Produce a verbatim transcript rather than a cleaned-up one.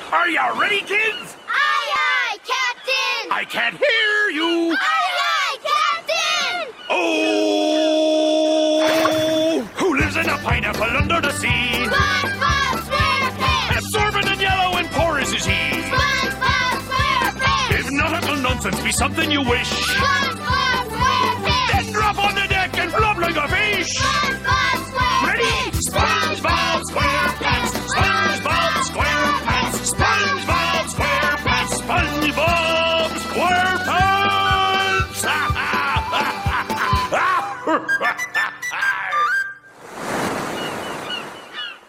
Are you ready, kids? Aye, aye, Captain! I can't hear you! Aye, aye, Captain! Oh! Who lives in a pineapple under the sea? SpongeBob SquarePants! Absorbent and yellow and porous is he. SpongeBob SquarePants! If nautical nonsense be something you wish, SpongeBob